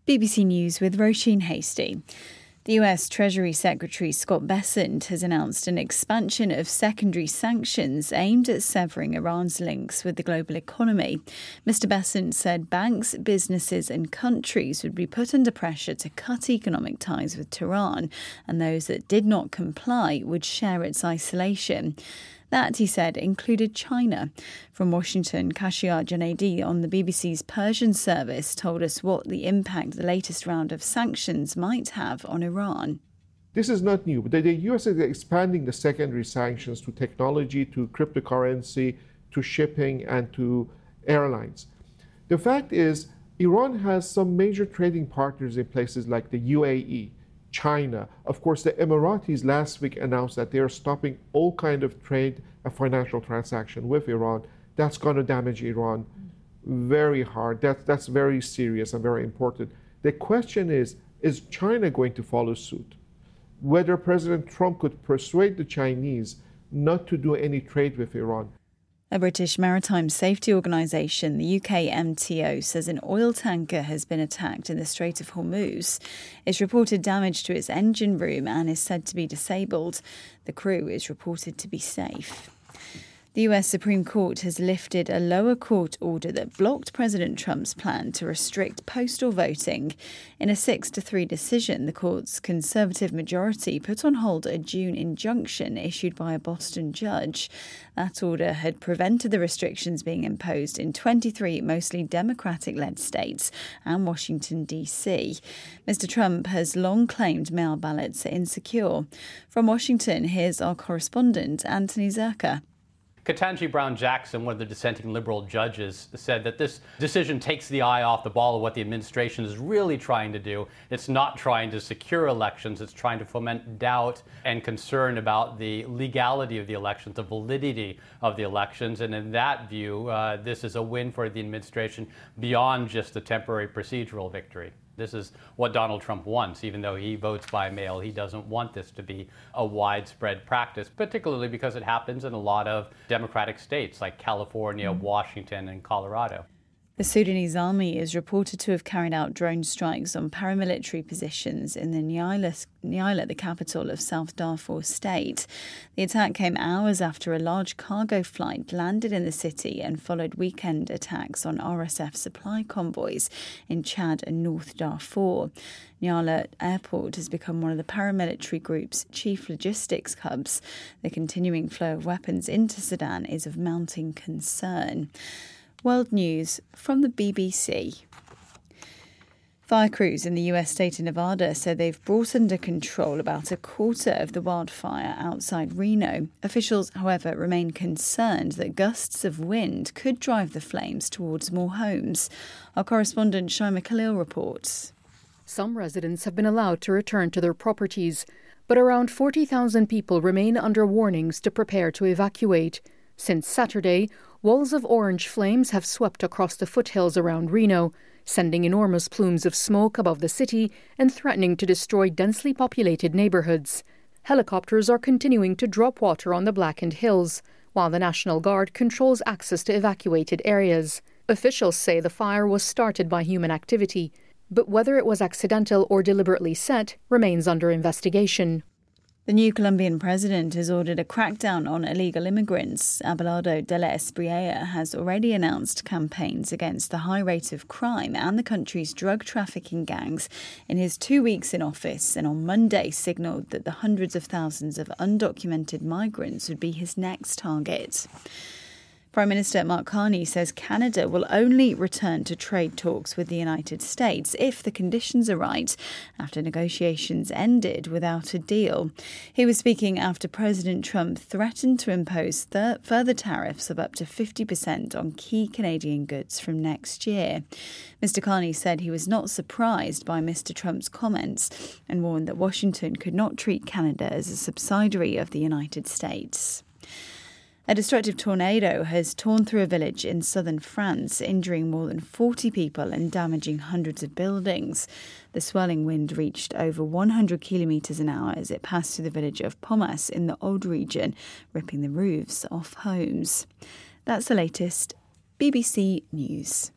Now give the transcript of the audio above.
BBC News with Roisin Hasty. The US Treasury Secretary Scott Bessent has announced an expansion of secondary sanctions aimed at severing Iran's links with the global economy. Mr. Bessent said banks, businesses and countries would be put under pressure to cut economic ties with Tehran, and those that did not comply would share its isolation. That, he said, included China. From Washington, Kashia Janedi on the BBC's Persian service told us what the impact the latest round of sanctions might have on Iran. This is not new, but the US is expanding the secondary sanctions to technology, to cryptocurrency, to shipping, and to airlines. The fact is, Iran has some major trading partners in places like the UAE, China. Of course, the Emiratis last week announced that they are stopping all kind of trade and financial transaction with Iran. That's going to damage Iran very hard. That's very serious and very important. The question is China going to follow suit? Whether President Trump could persuade the Chinese not to do any trade with Iran. A British maritime safety organisation, the UKMTO, says an oil tanker has been attacked in the Strait of Hormuz. It's reported damage to its engine room and is said to be disabled. The crew is reported to be safe. The US Supreme Court has lifted a lower court order that blocked President Trump's plan to restrict postal voting. In a 6-3 decision, the court's conservative majority put on hold a June injunction issued by a Boston judge. That order had prevented the restrictions being imposed in 23 mostly Democratic-led states and Washington, D.C. Mr. Trump has long claimed mail ballots are insecure. From Washington, here's our correspondent, Anthony Zerka. Ketanji Brown Jackson, one of the dissenting liberal judges, said that this decision takes the eye off the ball of what the administration is really trying to do. It's not trying to secure elections. It's trying to foment doubt and concern about the legality of the elections, the validity of the elections. And in that view, this is a win for the administration beyond just the temporary procedural victory. This is what Donald Trump wants. Even though he votes by mail, he doesn't want this to be a widespread practice, particularly because it happens in a lot of Democratic states like California, Washington, and Colorado. The Sudanese army is reported to have carried out drone strikes on paramilitary positions in the Nyala, the capital of South Darfur state. The attack came hours after a large cargo flight landed in the city and followed weekend attacks on RSF supply convoys in Chad and North Darfur. Nyala Airport has become one of the paramilitary group's chief logistics hubs. The continuing flow of weapons into Sudan is of mounting concern. World News from the BBC. Fire crews in the US state of Nevada said they've brought under control about a quarter of the wildfire outside Reno. Officials, however, remain concerned that gusts of wind could drive the flames towards more homes. Our correspondent Shaima Khalil reports. Some residents have been allowed to return to their properties, but around 40,000 people remain under warnings to prepare to evacuate. Since Saturday, walls of orange flames have swept across the foothills around Reno, sending enormous plumes of smoke above the city and threatening to destroy densely populated neighborhoods. Helicopters are continuing to drop water on the blackened hills, while the National Guard controls access to evacuated areas. Officials say the fire was started by human activity, but whether it was accidental or deliberately set remains under investigation. The new Colombian president has ordered a crackdown on illegal immigrants. Abelardo de la Espriella has already announced campaigns against the high rate of crime and the country's drug trafficking gangs in his 2 weeks in office, and on Monday signalled that the hundreds of thousands of undocumented migrants would be his next target. Prime Minister Mark Carney says Canada will only return to trade talks with the United States if the conditions are right, after negotiations ended without a deal. He was speaking after President Trump threatened to impose further tariffs of up to 50% on key Canadian goods from next year. Mr. Carney said he was not surprised by Mr. Trump's comments and warned that Washington could not treat Canada as a subsidiary of the United States. A destructive tornado has torn through a village in southern France, injuring more than 40 people and damaging hundreds of buildings. The swirling wind reached over 100 kilometres an hour as it passed through the village of Pomas in the Aude region, ripping the roofs off homes. That's the latest. BBC News.